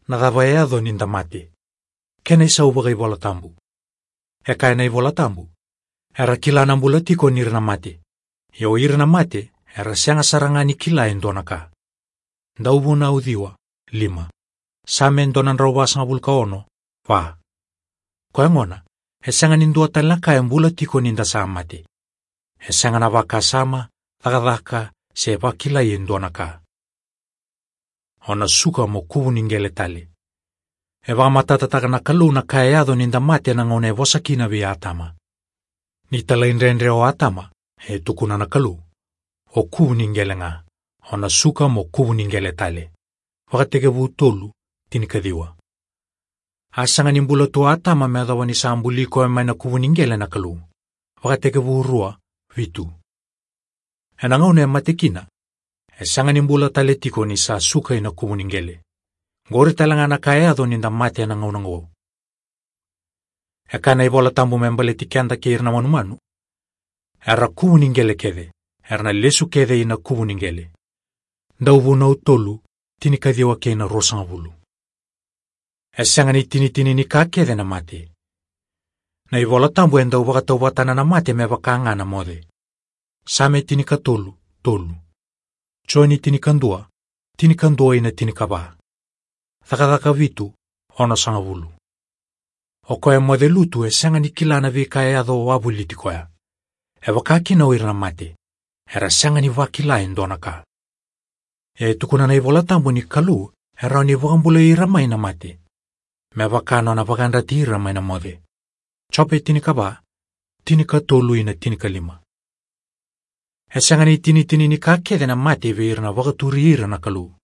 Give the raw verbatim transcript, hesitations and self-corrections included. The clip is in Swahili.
nadhavaeadho ninda mate. Kena isa ubaga ivola tambu. Eka na ivola tambu. Era kila nambula tiko nirna mate. Yo irna mate, era sianga sarangani kila endonaka. Ndaubu na udhiwa, lima. Same endonan raubas ngabulka ono, wa. Kwa ngona, hesanga nindua talaka embula tiko ninda sa mate. Hesanga na waka sama, thakadhaka, seba kila endonaka. Ona suka mo kubu ningele tale. Eva matatataka na kalu na kayado ninda mate na ngone vosakina vi atama. Ni talainrendre o atama, he tukuna na kalu. O kubu ningele nga, ona suka mo kubu ningele tale. Wakategebu tolu, tinikadiwa. Asanga nimbula tu atama meadawa ni saambuliko ema na kubu ningele na kalu. Wakategebu urua, vitu. Ena ngaune matekina. Esanga nimbula tale tiko ni sa suka ina kubu ningele. Ngori talanga na kayado ninda mate na ngauna ngo. Eka na ivola tambu membale tikianda ke irna manumanu. Era kubu ningele kede. Erna lesu kede ina kubu ningele. Ndaubu na utolu, tinikadiwa ke ina rosanga bulu. Esanga ni tini tini ni ka kede na mate. Na ivola tambu enda ubaga taubatana na mate me bakanga na mode. Same tinika tolu, tolu. Choni tinikandua, tinikandua ina tinikaba. Thakadhaka vitu, ono sanga bulu. Oko e mode lutu e sanga ni kilana vi kayado wabuliti koya. E wakakina uirna mate. Era sanga ni wakila endonaka. E tukuna na ivola tambu ni kalu, era ni wakambula irama ina mate. Me wakano na wakanda ti irama ina mode. Chope tinikaba, tinika tolu ina tinika lima. E sanga ni tini tini ni kakede na mate vi irna wakaturi irna kalu.